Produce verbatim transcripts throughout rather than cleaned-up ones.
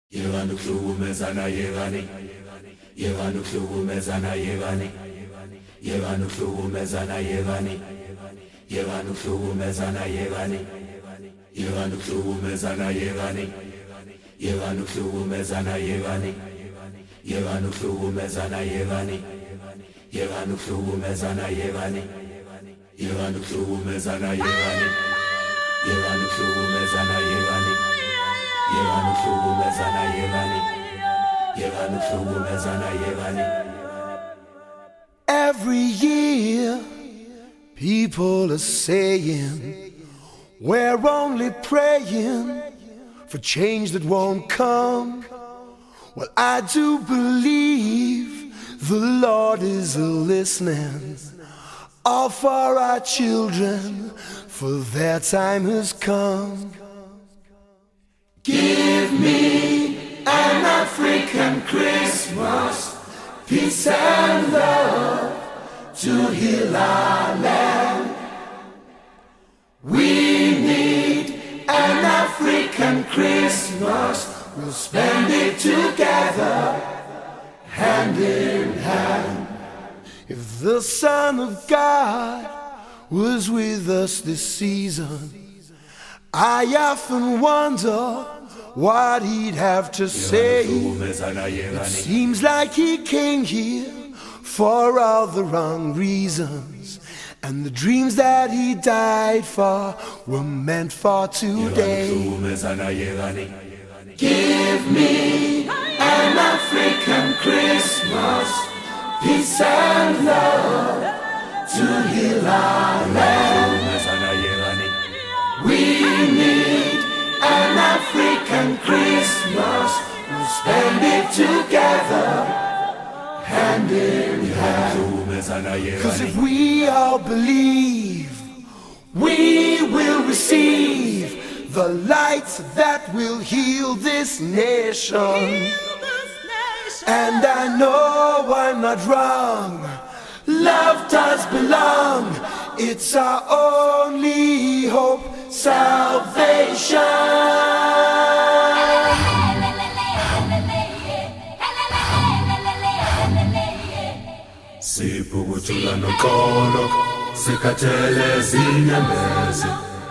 Yevani kuhlukumezana yevani Yevani kuhlukumezana yevani Yevani kuhlukumezana yevani Yevani kuhlukumezana yevani Yevani kuhlukumezana yevani Yevani kuhlukumezana yevani Yevani kuhlukumezana yevani Yevani kuhlukumezana yevani Yevani kuhlukumezana yevani Yevani kuhlukumezana yevani Yevani kuhlukumezana yevani Yevani kuhlukumezana yevani. Every year people are saying we're only praying for change that won't come. Well, I do believe the Lord is listening, all for our children, for their time has come. Give me an African Christmas, peace and love to heal our land. We need an African Christmas, we'll spend it together, hand in hand. If the Son of God was with us this season, I often wonder what he'd have to say. It seems like he came here for all the wrong reasons, and the dreams that he died for were meant for today. Give me an African Christmas, peace and love to heal our land. We need an African Christmas, we'll spend it together, hand in hand. 'Cause if we all believe, we will receive the light that will heal this nation. And I know I'm not wrong, love does belong, it's our only hope, salvation. Siphukuthula noxolo, sikhathele zinyembezi.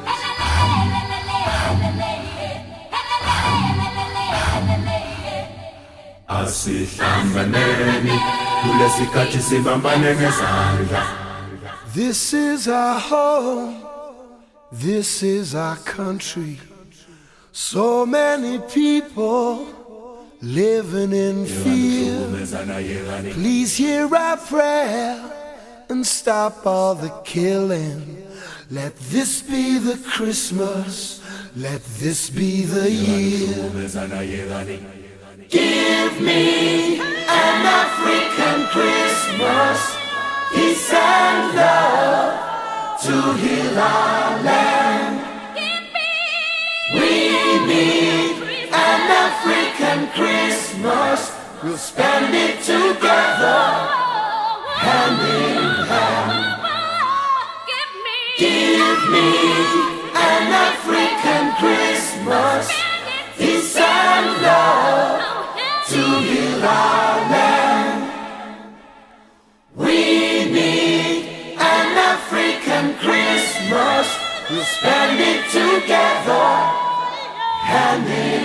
Asihlanganeni kulesikhathi sibambane ngezandla. This is our home, this is our country. So many people living in fear. Please hear our prayer and stop all the killing. Let this be the Christmas, let this be the year. Give me an African Christmas, peace and love to heal our land. We need an African Christmas, we'll spend it together, hand in hand. Give me an African Christmas, peace and love to heal our land. We need an African Christmas, we'll spend it together, hand in hand.